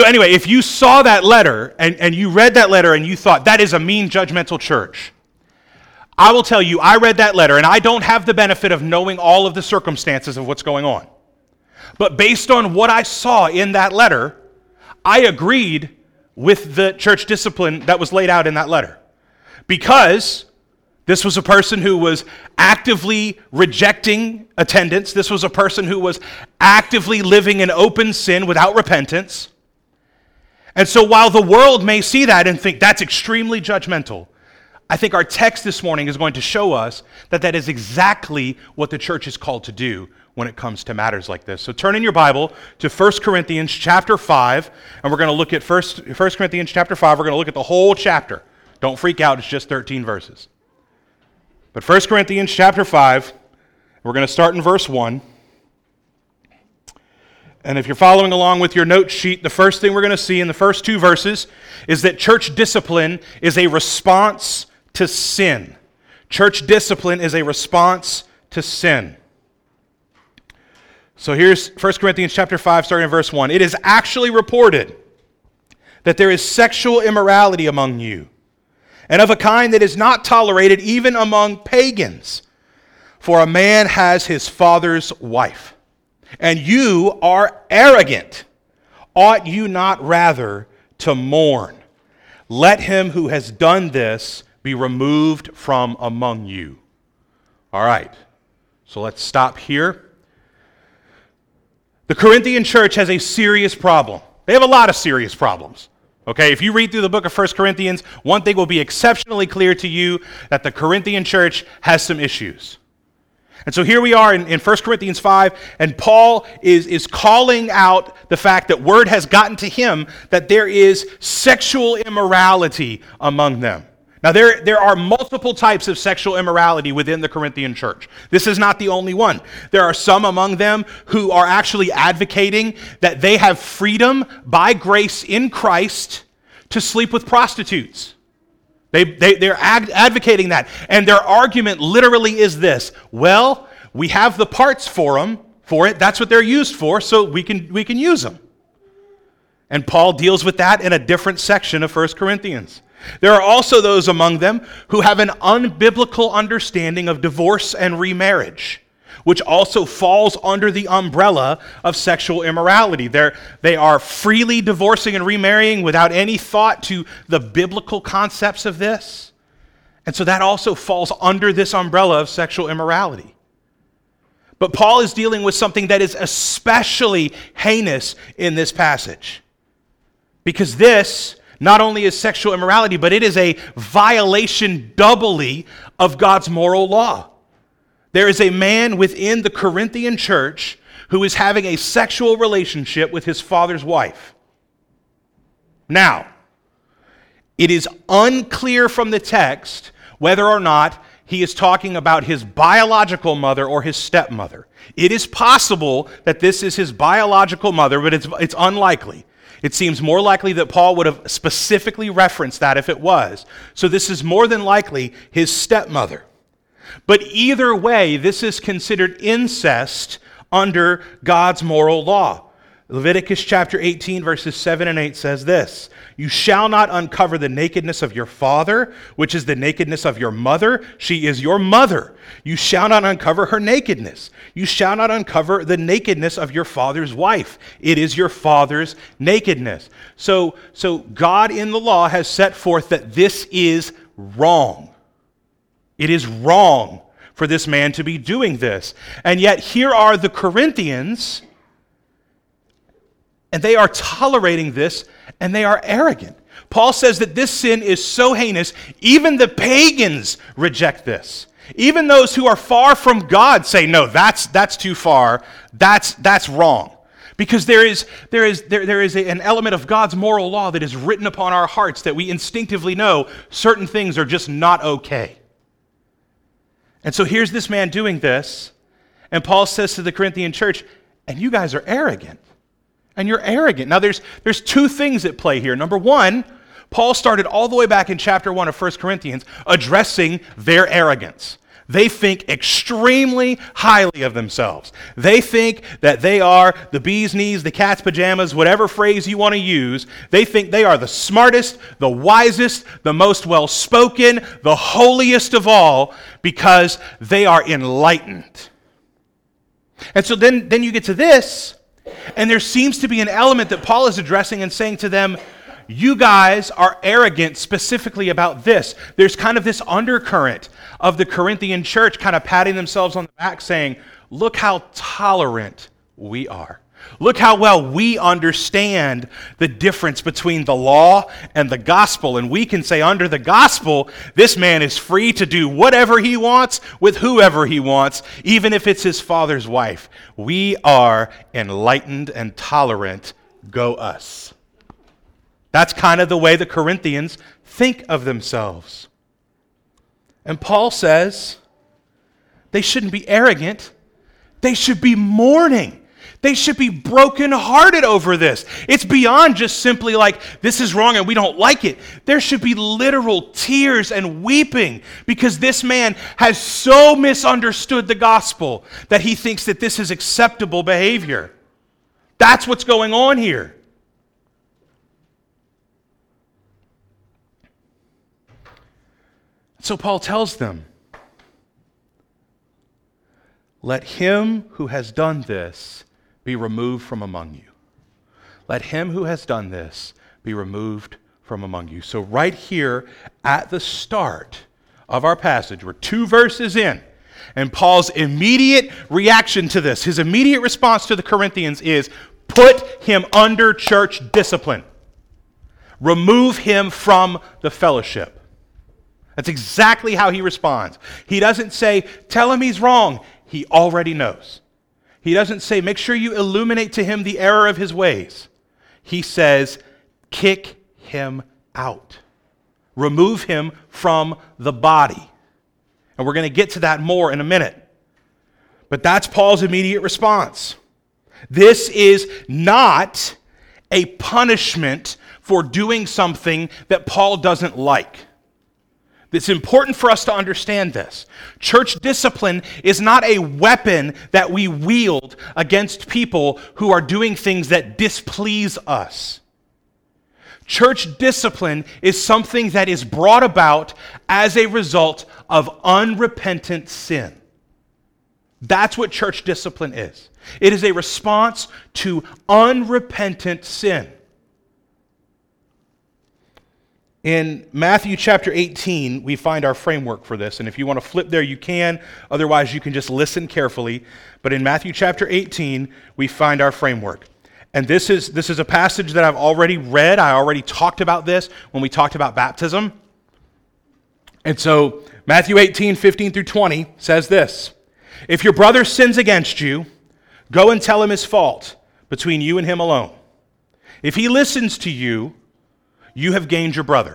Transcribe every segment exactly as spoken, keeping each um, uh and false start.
So anyway, if you saw that letter and, and you read that letter and you thought, that is a mean, judgmental church, I will tell you, I read that letter and I don't have the benefit of knowing all of the circumstances of what's going on. But based on what I saw in that letter, I agreed with the church discipline that was laid out in that letter. Because this was a person who was actively rejecting attendance. This was a person who was actively living in open sin without repentance. And so while the world may see that and think that's extremely judgmental, I think our text this morning is going to show us that that is exactly what the church is called to do when it comes to matters like this. So turn in your Bible to First Corinthians chapter five, and we're going to look at First Corinthians chapter five. We're going to look at the whole chapter. Don't freak out, it's just thirteen verses. But First Corinthians chapter five, we're going to start in verse one. And if you're following along with your note sheet, the first thing we're going to see in the first two verses is that church discipline is a response to sin. Church discipline is a response to sin. So here's First Corinthians chapter five, starting in verse one. It is actually reported that there is sexual immorality among you, and of a kind that is not tolerated even among pagans. For a man has his father's wife, and you are arrogant. Ought you not rather to mourn? Let him who has done this be removed from among you. All right, so let's stop here. The Corinthian church has a serious problem. They have a lot of serious problems. Okay, if you read through the book of First Corinthians, one thing will be exceptionally clear to you, that the Corinthian church has some issues. And so here we are in, in First Corinthians five, and Paul is, is calling out the fact that word has gotten to him that there is sexual immorality among them. Now, there, there are multiple types of sexual immorality within the Corinthian church. This is not the only one. There are some among them who are actually advocating that they have freedom by grace in Christ to sleep with prostitutes. They, they, they're ad- advocating that. And their argument literally is this: well, we have the parts for them, for it. That's what they're used for, so we can, we can use them. And Paul deals with that in a different section of First Corinthians. There are also those among them who have an unbiblical understanding of divorce and remarriage, which also falls under the umbrella of sexual immorality. They're, they are freely divorcing and remarrying without any thought to the biblical concepts of this. And so that also falls under this umbrella of sexual immorality. But Paul is dealing with something that is especially heinous in this passage, because this not only is sexual immorality, but it is a violation doubly of God's moral law. There is a man within the Corinthian church who is having a sexual relationship with his father's wife. Now, it is unclear from the text whether or not he is talking about his biological mother or his stepmother. It is possible that this is his biological mother, but it's, it's unlikely. It seems more likely that Paul would have specifically referenced that if it was. So this is more than likely his stepmother. But either way, this is considered incest under God's moral law. Leviticus chapter eighteen, verses seven and eight says this: "You shall not uncover the nakedness of your father, which is the nakedness of your mother. She is your mother. You shall not uncover her nakedness. You shall not uncover the nakedness of your father's wife. It is your father's nakedness." So, so God in the law has set forth that this is wrong. It is wrong for this man to be doing this. And yet here are the Corinthians, and they are tolerating this, and they are arrogant. Paul says that this sin is so heinous, even the pagans reject this. Even those who are far from God say, no, that's that's too far. That's that's wrong. Because there is there is there, there is a, an element of God's moral law that is written upon our hearts that we instinctively know certain things are just not okay. And so here's this man doing this, and Paul says to the Corinthian church, and you guys are arrogant. And you're arrogant. Now, there's, there's two things at play here. Number one, Paul started all the way back in chapter one of First Corinthians addressing their arrogance. They think extremely highly of themselves. They think that they are the bee's knees, the cat's pajamas, whatever phrase you want to use. They think they are the smartest, the wisest, the most well-spoken, the holiest of all, because they are enlightened. And so then, then you get to this, and there seems to be an element that Paul is addressing and saying to them, you guys are arrogant specifically about this. There's kind of this undercurrent of the Corinthian church kind of patting themselves on the back saying, look how tolerant we are. Look how well we understand the difference between the law and the gospel. And we can say under the gospel, this man is free to do whatever he wants with whoever he wants, even if it's his father's wife. We are enlightened and tolerant. Go us. That's kind of the way the Corinthians think of themselves. And Paul says they shouldn't be arrogant. They should be mourning. They should be brokenhearted over this. It's beyond just simply like, this is wrong and we don't like it. There should be literal tears and weeping because this man has so misunderstood the gospel that he thinks that this is acceptable behavior. That's what's going on here. So Paul tells them, let him who has done this be removed from among you. Let him who has done this be removed from among you. So right here at the start of our passage, we're two verses in, and Paul's immediate reaction to this, his immediate response to the Corinthians is, put him under church discipline. Remove him from the fellowship. That's exactly how he responds. He doesn't say, tell him he's wrong. He already knows. He doesn't say, make sure you illuminate to him the error of his ways. He says, kick him out. Remove him from the body. And we're going to get to that more in a minute. But that's Paul's immediate response. This is not a punishment for doing something that Paul doesn't like. It's important for us to understand this. Church discipline is not a weapon that we wield against people who are doing things that displease us. Church discipline is something that is brought about as a result of unrepentant sin. That's what church discipline is. It is a response to unrepentant sin. In Matthew chapter eighteen, we find our framework for this. And if you want to flip there, you can. Otherwise, you can just listen carefully. But in Matthew chapter eighteen, we find our framework. And this is, this is a passage that I've already read. I already talked about this when we talked about baptism. And so Matthew eighteen, fifteen through twenty says this. If your brother sins against you, go and tell him his fault between you and him alone. If he listens to you, you have gained your brother.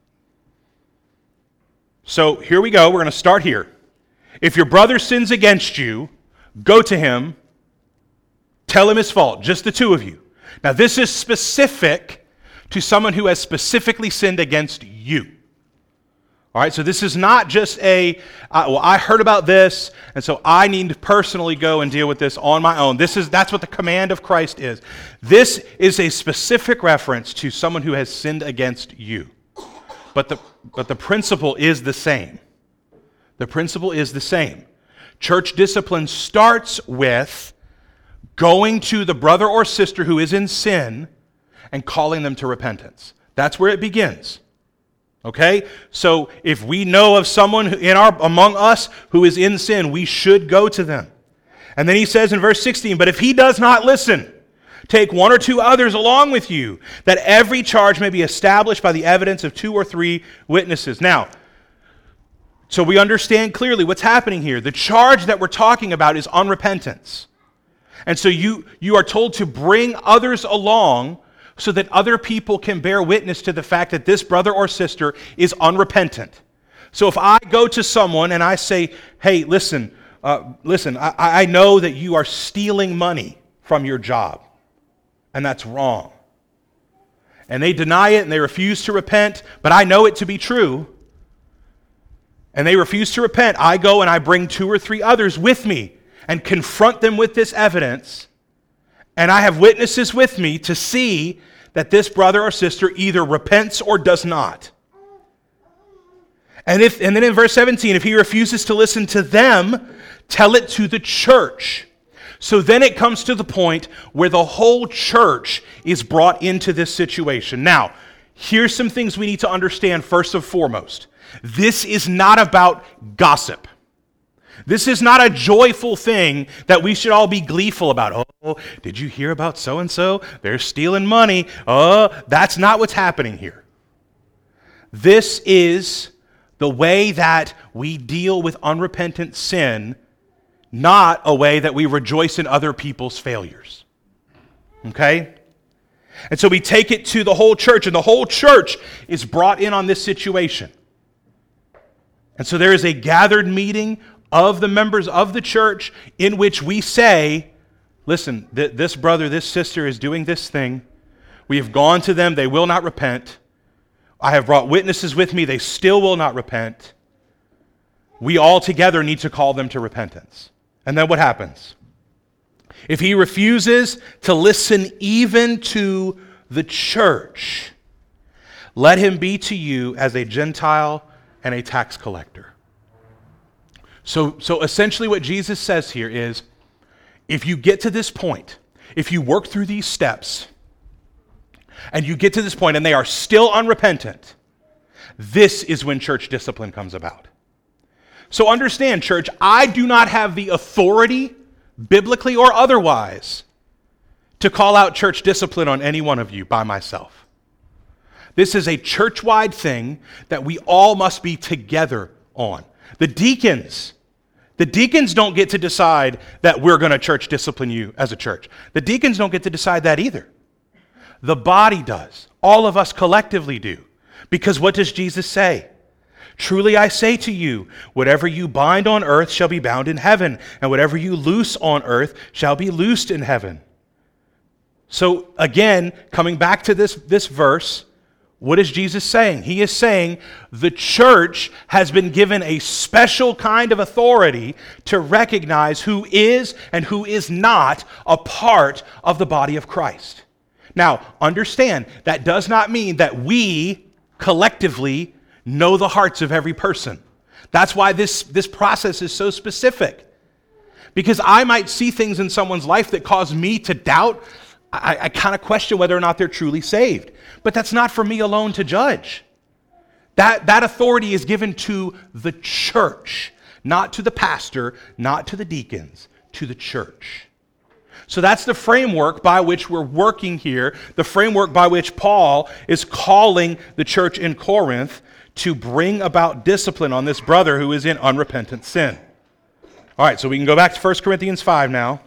So here we go. We're going to start here. If your brother sins against you, go to him, tell him his fault, just the two of you. Now this is specific to someone who has specifically sinned against you. All right, so this is not just a, uh, well, I heard about this, and so I need to personally go and deal with this on my own. This is, that's what the command of Christ is. This is a specific reference to someone who has sinned against you. But the, but the principle is the same. The principle is the same. Church discipline starts with going to the brother or sister who is in sin and calling them to repentance. That's where it begins. Okay? So if we know of someone in our among us who is in sin, we should go to them. And then he says in verse sixteen, but if he does not listen, take one or two others along with you, that every charge may be established by the evidence of two or three witnesses. Now, so we understand clearly what's happening here. The charge that we're talking about is unrepentance. And so you, you are told to bring others along so that other people can bear witness to the fact that this brother or sister is unrepentant. So if I go to someone and I say, hey, listen, uh, listen, I, I know that you are stealing money from your job, and that's wrong. And they deny it and they refuse to repent, but I know it to be true. and they refuse to repent, I go and I bring two or three others with me and confront them with this evidence, and I have witnesses with me to see that this brother or sister either repents or does not. And if and then in verse seventeen, if he refuses to listen to them, tell it to the church. So then it comes to the point where the whole church is brought into this situation. Now, here's some things we need to understand first and foremost. This is not about gossip. This is not a joyful thing that we should all be gleeful about. Oh, did you hear about so-and-so? They're stealing money. Oh, that's not what's happening here. This is the way that we deal with unrepentant sin, not a way that we rejoice in other people's failures. Okay? And so we take it to the whole church, and the whole church is brought in on this situation. And so there is a gathered meeting of the members of the church in which we say, listen, th- this brother, this sister is doing this thing. We have gone to them. They will not repent. I have brought witnesses with me. They still will not repent. We all together need to call them to repentance. And then what happens? If he refuses to listen even to the church, let him be to you as a Gentile and a tax collector. So, so essentially what Jesus says here is, if you get to this point, if you work through these steps, and you get to this point and they are still unrepentant, this is when church discipline comes about. So understand, church, I do not have the authority, biblically or otherwise, to call out church discipline on any one of you by myself. This is a church-wide thing that we all must be together on. The deacons, the deacons don't get to decide that we're going to church discipline you as a church. The deacons don't get to decide that either. The body does. All of us collectively do. Because what does Jesus say? Truly I say to you, whatever you bind on earth shall be bound in heaven, and whatever you loose on earth shall be loosed in heaven. So again, coming back to this, this verse, what is Jesus saying? He is saying the church has been given a special kind of authority to recognize who is and who is not a part of the body of Christ. Now, understand, that does not mean that we collectively know the hearts of every person. That's why this, this process is so specific. Because I might see things in someone's life that cause me to doubt. I, I kind of question whether or not they're truly saved. But that's not for me alone to judge. That, that authority is given to the church, not to the pastor, not to the deacons, to the church. So that's the framework by which we're working here, the framework by which Paul is calling the church in Corinth to bring about discipline on this brother who is in unrepentant sin. All right, so we can go back to First Corinthians five now.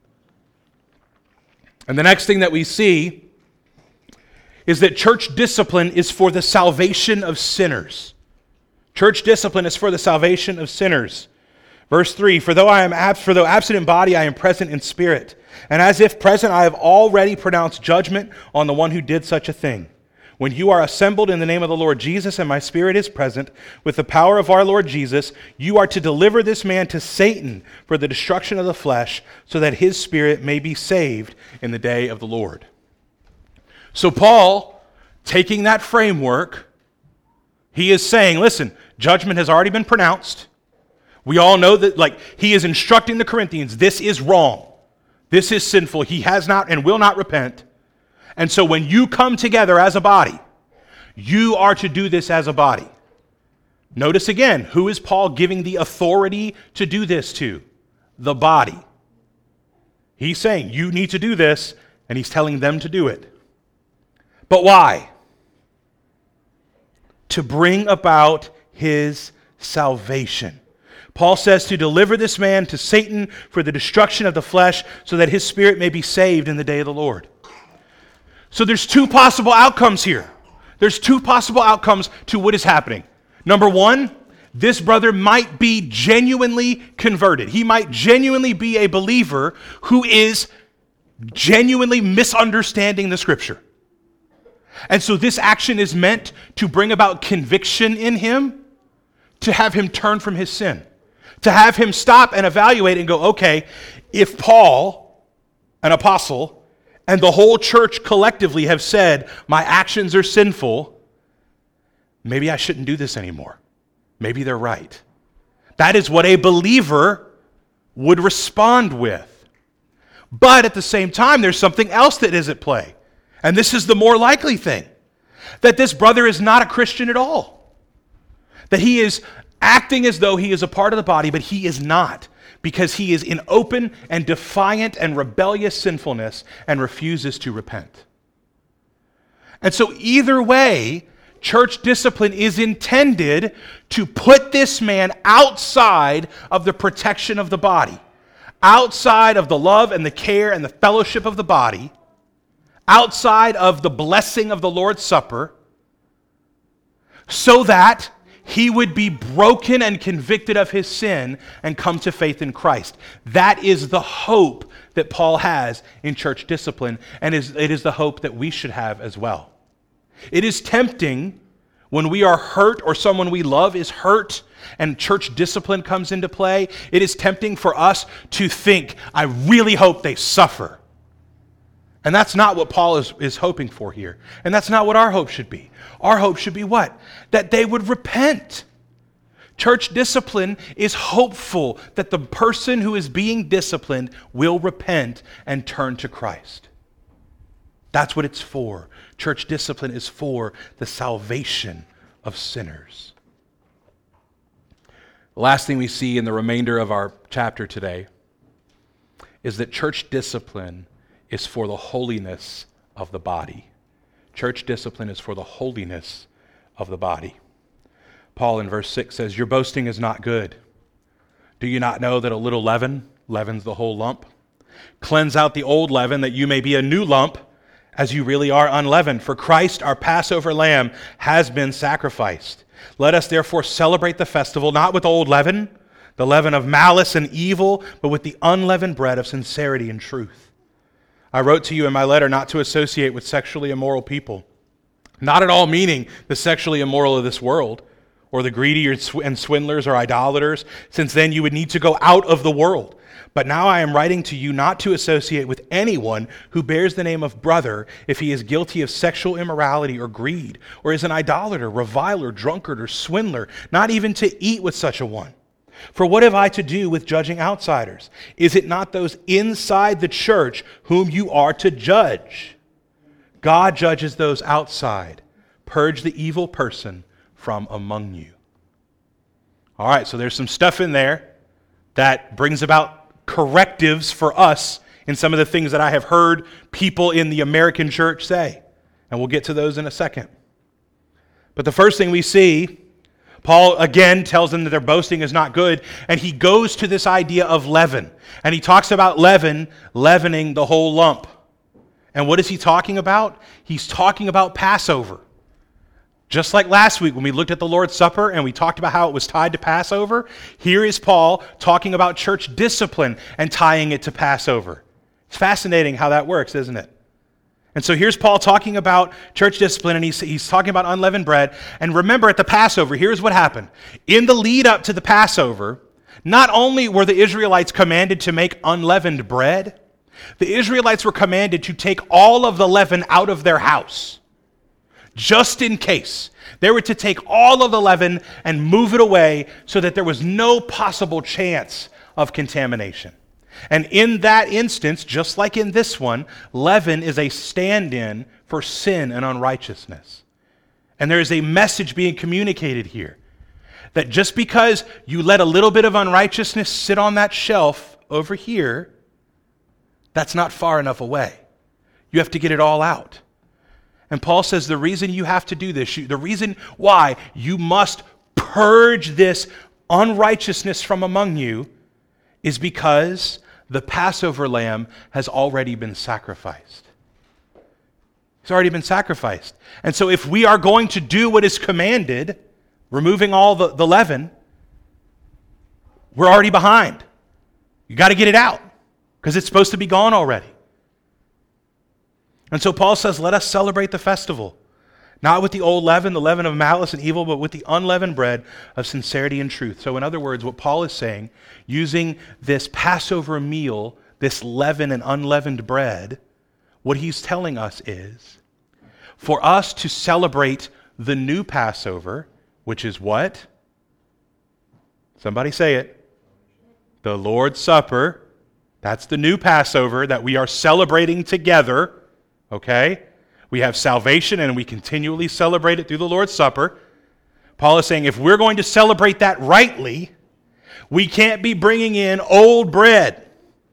And the next thing that we see is that church discipline is for the salvation of sinners. Church discipline is for the salvation of sinners. Verse three, for though I am ab- for though absent in body, I am present in spirit. And as if present, I have already pronounced judgment on the one who did such a thing. When you are assembled in the name of the Lord Jesus, and my spirit is present, with the power of our Lord Jesus, you are to deliver this man to Satan for the destruction of the flesh, so that his spirit may be saved in the day of the Lord. So Paul, taking that framework, he is saying, listen, judgment has already been pronounced. We all know that, like, he is instructing the Corinthians, this is wrong. This is sinful. He has not and will not repent. And so when you come together as a body, you are to do this as a body. Notice again, who is Paul giving the authority to do this to? The body. He's saying, you need to do this, and he's telling them to do it. But why? To bring about his salvation. Paul says to deliver this man to Satan for the destruction of the flesh, so that his spirit may be saved in the day of the Lord. So there's two possible outcomes here. There's two possible outcomes to what is happening. Number one, this brother might be genuinely converted. He might genuinely be a believer who is genuinely misunderstanding the Scripture. And so this action is meant to bring about conviction in him, to have him turn from his sin, to have him stop and evaluate and go, okay, if Paul, an apostle, and the whole church collectively have said, my actions are sinful, maybe I shouldn't do this anymore. Maybe they're right. That is what a believer would respond with. But at the same time, there's something else that is at play. And this is the more likely thing, that this brother is not a Christian at all. That he is acting as though he is a part of the body, but he is not, because he is in open and defiant and rebellious sinfulness and refuses to repent. And so either way, church discipline is intended to put this man outside of the protection of the body, outside of the love and the care and the fellowship of the body, outside of the blessing of the Lord's Supper, so that he would be broken and convicted of his sin and come to faith in Christ. That is the hope that Paul has in church discipline, and is, it is the hope that we should have as well. It is tempting when we are hurt or someone we love is hurt and church discipline comes into play. It is tempting for us to think, I really hope they suffer. And that's not what Paul is, is hoping for here. And that's not what our hope should be. Our hope should be what? That they would repent. Church discipline is hopeful that the person who is being disciplined will repent and turn to Christ. That's what it's for. Church discipline is for the salvation of sinners. The last thing we see in the remainder of our chapter today is that church discipline is for the holiness of the body. Church discipline is for the holiness of the body. Paul in verse six says, your boasting is not good. Do you not know that a little leaven leavens the whole lump? Cleanse out the old leaven that you may be a new lump, as you really are unleavened. For Christ, our Passover lamb, has been sacrificed. Let us therefore celebrate the festival, not with old leaven, the leaven of malice and evil, but with the unleavened bread of sincerity and truth. I wrote to you in my letter not to associate with sexually immoral people, not at all meaning the sexually immoral of this world, or the greedy and swindlers or idolaters, since then you would need to go out of the world. But now I am writing to you not to associate with anyone who bears the name of brother if he is guilty of sexual immorality or greed, or is an idolater, reviler, drunkard, or swindler, not even to eat with such a one. For what have I to do with judging outsiders? Is it not those inside the church whom you are to judge? God judges those outside. Purge the evil person from among you. All right, so there's some stuff in there that brings about correctives for us in some of the things that I have heard people in the American church say. And we'll get to those in a second. But the first thing we see, Paul again tells them that their boasting is not good, and he goes to this idea of leaven. And he talks about leaven, leavening the whole lump. And what is he talking about? He's talking about Passover. Just like last week when we looked at the Lord's Supper and we talked about how it was tied to Passover, here is Paul talking about church discipline and tying it to Passover. It's fascinating how that works, isn't it? And so here's Paul talking about church discipline, and he's, he's talking about unleavened bread. And remember, at the Passover, here's what happened. In the lead up to the Passover, not only were the Israelites commanded to make unleavened bread, the Israelites were commanded to take all of the leaven out of their house. Just in case. They were to take all of the leaven and move it away so that there was no possible chance of contamination. And in that instance, just like in this one, leaven is a stand-in for sin and unrighteousness. And there is a message being communicated here that just because you let a little bit of unrighteousness sit on that shelf over here, that's not far enough away. You have to get it all out. And Paul says the reason you have to do this, you, the reason why you must purge this unrighteousness from among you is because the Passover lamb has already been sacrificed. It's already been sacrificed. And so if we are going to do what is commanded, removing all the, the leaven, we're already behind. You got to get it out because it's supposed to be gone already. And so Paul says, let us celebrate the festival, Not with the old leaven, the leaven of malice and evil, but with the unleavened bread of sincerity and truth. So in other words, what Paul is saying, using this Passover meal, this leaven and unleavened bread, what he's telling us is, for us to celebrate the new Passover, which is what? Somebody say it. The Lord's Supper. That's the new Passover that we are celebrating together, okay? We have salvation and we continually celebrate it through the Lord's Supper. Paul is saying if we're going to celebrate that rightly, we can't be bringing in old bread.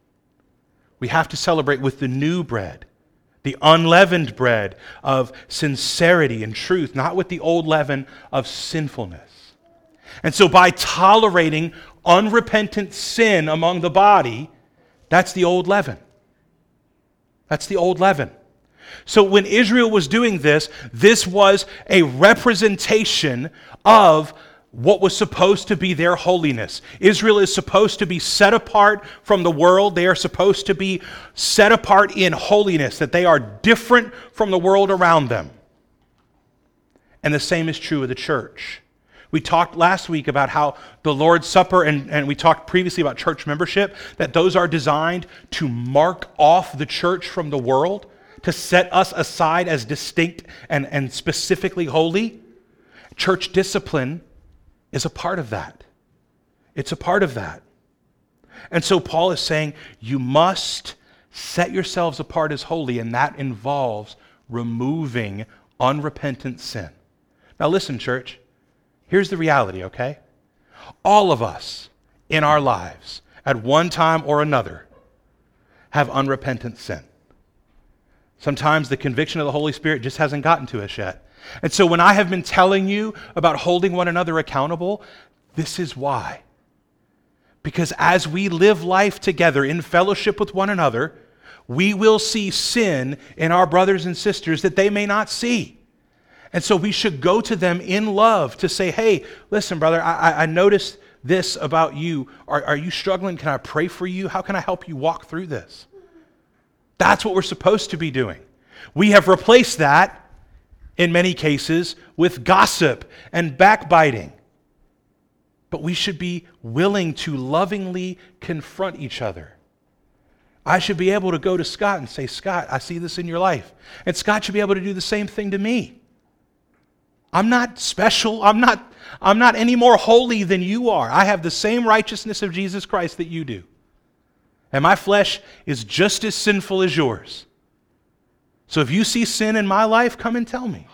We have to celebrate with the new bread, the unleavened bread of sincerity and truth, not with the old leaven of sinfulness. And so by tolerating unrepentant sin among the body, that's the old leaven. That's the old leaven. So when Israel was doing this, this was a representation of what was supposed to be their holiness. Israel is supposed to be set apart from the world. They are supposed to be set apart in holiness, that they are different from the world around them. And the same is true of the church. We talked last week about how the Lord's Supper, and, and we talked previously about church membership, that those are designed to mark off the church from the world, to set us aside as distinct and, and specifically holy. Church discipline is a part of that. It's a part of that. And so Paul is saying you must set yourselves apart as holy, and that involves removing unrepentant sin. Now listen, church, here's the reality, okay? All of us in our lives, at one time or another, have unrepentant sin. Sometimes the conviction of the Holy Spirit just hasn't gotten to us yet. And so when I have been telling you about holding one another accountable, this is why. Because as we live life together in fellowship with one another, we will see sin in our brothers and sisters that they may not see. And so we should go to them in love to say, hey, listen, brother, I, I noticed this about you. Are, are you struggling? Can I pray for you? How can I help you walk through this? That's what we're supposed to be doing. We have replaced that, in many cases, with gossip and backbiting. But we should be willing to lovingly confront each other. I should be able to go to Scott and say, Scott, I see this in your life. And Scott should be able to do the same thing to me. I'm not special. I'm not, I'm not any more holy than you are. I have the same righteousness of Jesus Christ that you do. And my flesh is just as sinful as yours. So if you see sin in my life, come and tell me.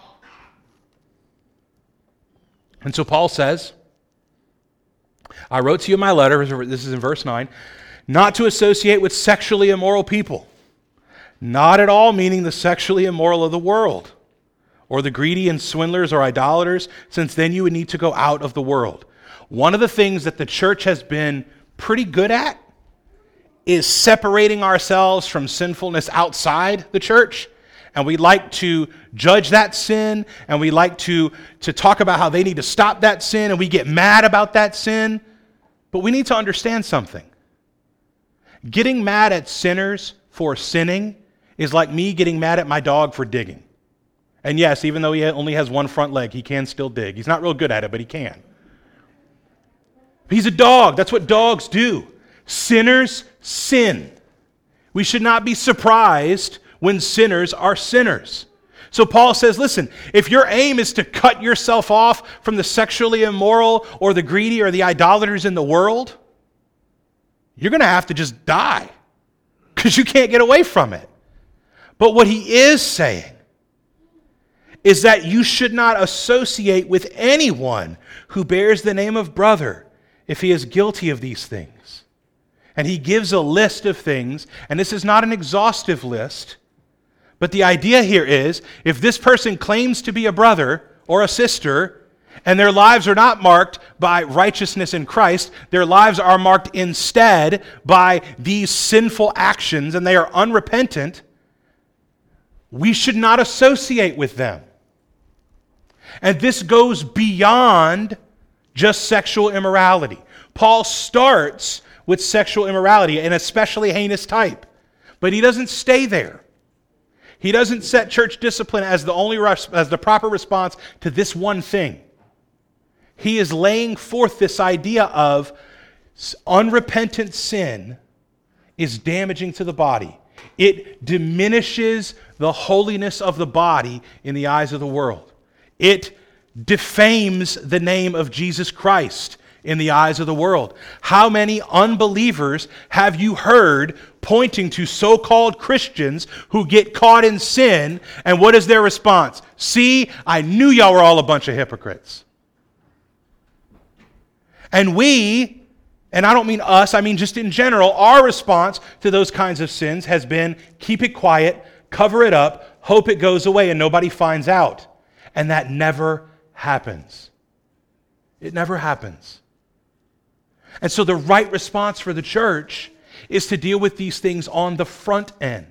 And so Paul says, I wrote to you in my letter, this is in verse nine, not to associate with sexually immoral people. Not at all meaning the sexually immoral of the world, or the greedy and swindlers or idolaters, since then you would need to go out of the world. One of the things that the church has been pretty good at is separating ourselves from sinfulness outside the church. And we like to judge that sin, and we like to, to talk about how they need to stop that sin, and we get mad about that sin. But we need to understand something. Getting mad at sinners for sinning is like me getting mad at my dog for digging. And yes, even though he only has one front leg, he can still dig. He's not real good at it, but he can. He's a dog. That's what dogs do. Sinners sin. We should not be surprised when sinners are sinners. So Paul says, listen, if your aim is to cut yourself off from the sexually immoral or the greedy or the idolaters in the world, you're going to have to just die because you can't get away from it. But what he is saying is that you should not associate with anyone who bears the name of brother if he is guilty of these things. And he gives a list of things, and this is not an exhaustive list, but the idea here is, if this person claims to be a brother or a sister, and their lives are not marked by righteousness in Christ, their lives are marked instead by these sinful actions, and they are unrepentant, we should not associate with them. And this goes beyond just sexual immorality. Paul starts with sexual immorality, an especially heinous type. But he doesn't stay there. He doesn't set church discipline as the only res- as the proper response to this one thing. He is laying forth this idea of unrepentant sin is damaging to the body. It diminishes the holiness of the body in the eyes of the world. It defames the name of Jesus Christ in the eyes of the world. How many unbelievers have you heard pointing to so-called Christians who get caught in sin, and what is their response? See, I knew y'all were all a bunch of hypocrites. And we, and I don't mean us, I mean just in general, our response to those kinds of sins has been keep it quiet, cover it up, hope it goes away and nobody finds out. And that never happens. It never happens. And so the right response for the church is to deal with these things on the front end.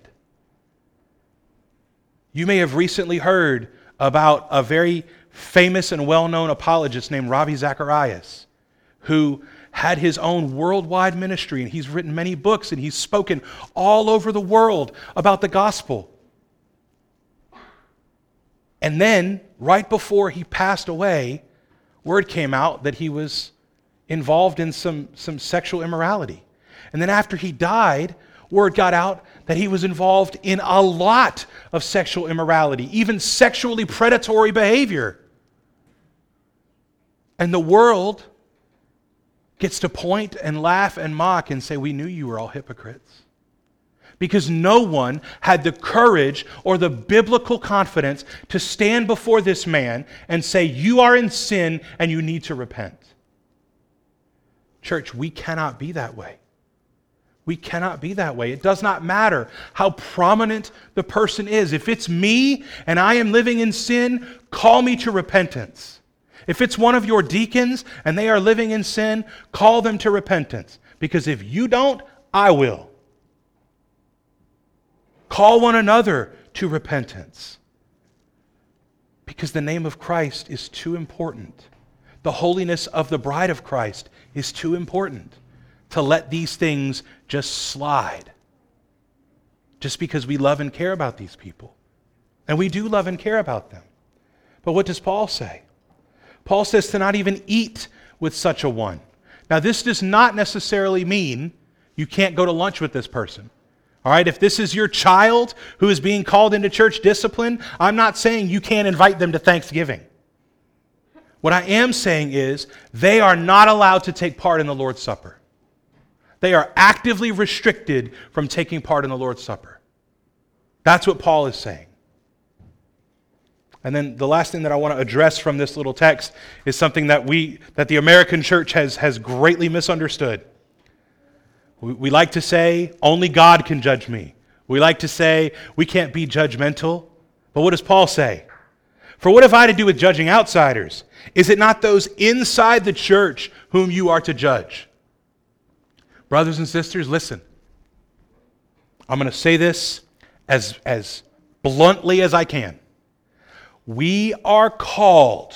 You may have recently heard about a very famous and well-known apologist named Ravi Zacharias, who had his own worldwide ministry, and he's written many books, and he's spoken all over the world about the gospel. And then, right before he passed away, word came out that he was involved in some, some sexual immorality. And then after he died, word got out that he was involved in a lot of sexual immorality, even sexually predatory behavior. And the world gets to point and laugh and mock and say, we knew you were all hypocrites. Because no one had the courage or the biblical confidence to stand before this man and say, you are in sin and you need to repent. Church, we cannot be that way. We cannot be that way. It does not matter how prominent the person is. If it's me and I am living in sin, call me to repentance. If it's one of your deacons and they are living in sin, call them to repentance. Because if you don't, I will. Call one another to repentance. Because the name of Christ is too important. The holiness of the bride of Christ is too important to let these things just slide. Just because we love and care about these people. And we do love and care about them. But what does Paul say? Paul says to not even eat with such a one. Now, this does not necessarily mean you can't go to lunch with this person. All right, if this is your child who is being called into church discipline, I'm not saying you can't invite them to Thanksgiving. What I am saying is they are not allowed to take part in the Lord's Supper. They are actively restricted from taking part in the Lord's Supper. That's what Paul is saying. And then the last thing that I want to address from this little text is something that we, that the American church has, has greatly misunderstood. We, we like to say, only God can judge me. We like to say, we can't be judgmental. But what does Paul say? For what have I to do with judging outsiders? Is it not those inside the church whom you are to judge? Brothers and sisters, listen. I'm going to say this as, as bluntly as I can. We are called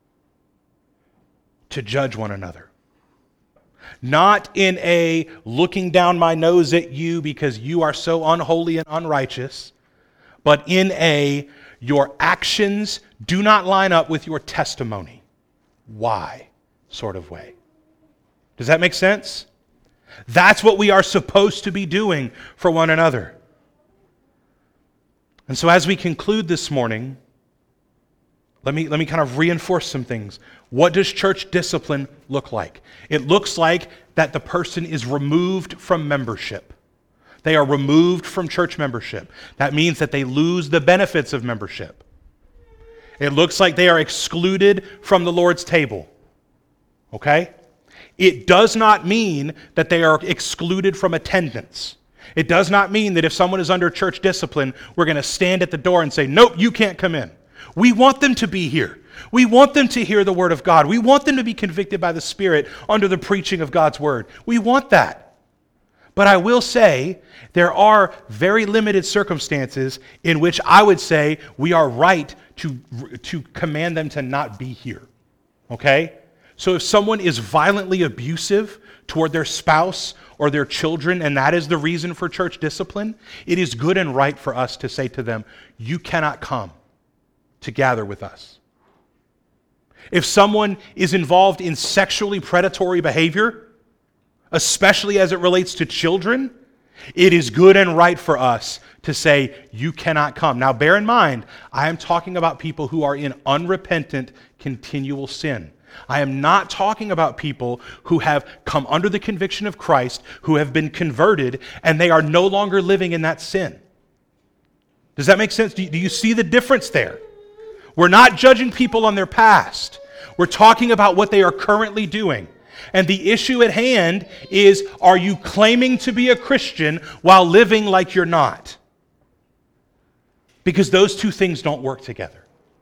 to judge one another. Not in a looking down my nose at you because you are so unholy and unrighteous, but in a your actions do not line up with your testimony. Why? Sort of way. Does that make sense? That's what we are supposed to be doing for one another. And so as we conclude this morning, Let me, let me kind of reinforce some things. What does church discipline look like? It looks like that the person is removed from membership. They are removed from church membership. That means that they lose the benefits of membership. It looks like they are excluded from the Lord's table. Okay? It does not mean that they are excluded from attendance. It does not mean that if someone is under church discipline, we're going to stand at the door and say, nope, you can't come in. We want them to be here. We want them to hear the Word of God. We want them to be convicted by the Spirit under the preaching of God's Word. We want that. But I will say there are very limited circumstances in which I would say we are right to, to command them to not be here. Okay? So if someone is violently abusive toward their spouse or their children, and that is the reason for church discipline, it is good and right for us to say to them, you cannot come to gather with us. If someone is involved in sexually predatory behavior, especially as it relates to children, it is good and right for us to say, you cannot come. Now bear in mind, I am talking about people who are in unrepentant, continual sin. I am not talking about people who have come under the conviction of Christ, who have been converted, and they are no longer living in that sin. Does that make sense? Do you, do you see the difference there? We're not judging people on their past. We're talking about what they are currently doing. And the issue at hand is, are you claiming to be a Christian while living like you're not? Because those two things don't work together.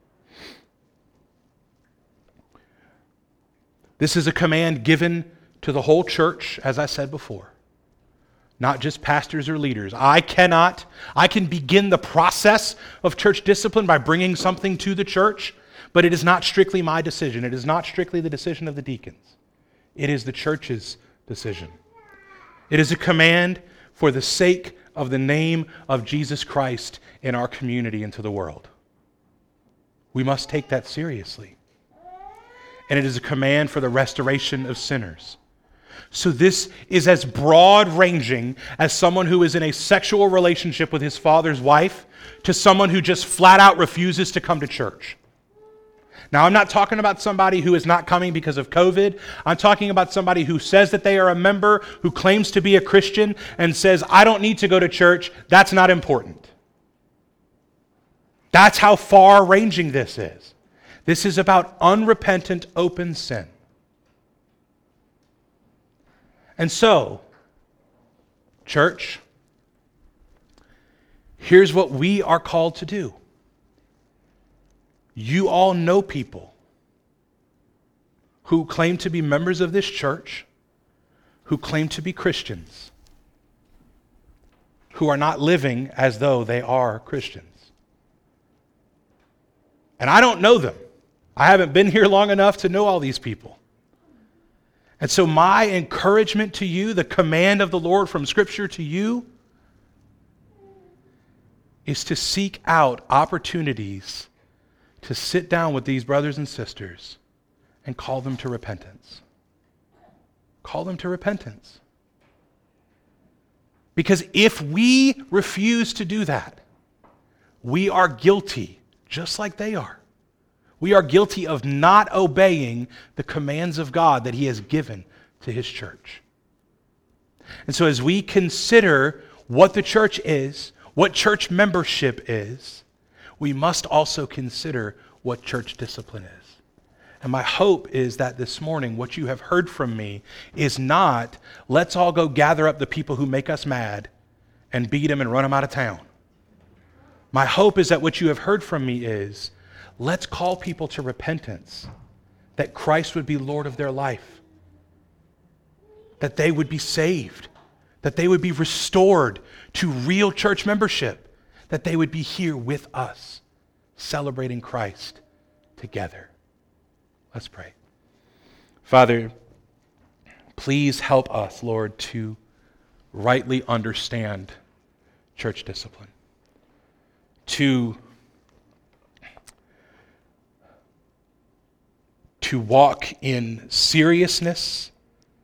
This is a command given to the whole church, as I said before, not just pastors or leaders. I cannot, I can begin the process of church discipline by bringing something to the church, but it is not strictly my decision. It is not strictly the decision of the deacons. It is the church's decision. It is a command for the sake of the name of Jesus Christ in our community and to the world. We must take that seriously. And it is a command for the restoration of sinners. So this is as broad-ranging as someone who is in a sexual relationship with his father's wife to someone who just flat out refuses to come to church. Now, I'm not talking about somebody who is not coming because of COVID. I'm talking about somebody who says that they are a member, who claims to be a Christian, and says, I don't need to go to church. That's not important. That's how far-ranging this is. This is about unrepentant, open sin. And so, church, here's what we are called to do. You all know people who claim to be members of this church, who claim to be Christians, who are not living as though they are Christians. And I don't know them. I haven't been here long enough to know all these people. And so my encouragement to you, the command of the Lord from Scripture to you, is to seek out opportunities to sit down with these brothers and sisters and call them to repentance. Call them to repentance. Because if we refuse to do that, we are guilty, just like they are. We are guilty of not obeying the commands of God that He has given to His church. And so as we consider what the church is, what church membership is, we must also consider what church discipline is. And my hope is that this morning, what you have heard from me is not, let's all go gather up the people who make us mad and beat them and run them out of town. My hope is that what you have heard from me is, let's call people to repentance, that Christ would be Lord of their life, that they would be saved, that they would be restored to real church membership, that they would be here with us, celebrating Christ together. Let's pray. Father, please help us, Lord, to rightly understand church discipline, to to walk in seriousness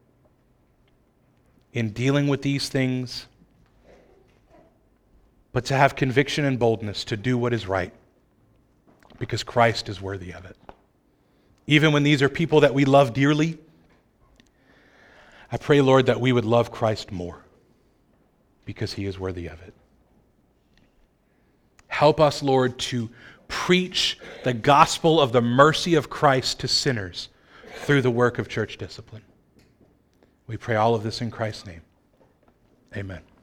in dealing with these things, but to have conviction and boldness to do what is right, because Christ is worthy of it. Even when these are people that we love dearly, I pray, Lord, that we would love Christ more, because He is worthy of it. Help us, Lord, to preach the gospel of the mercy of Christ to sinners through the work of church discipline. We pray all of this in Christ's name. Amen.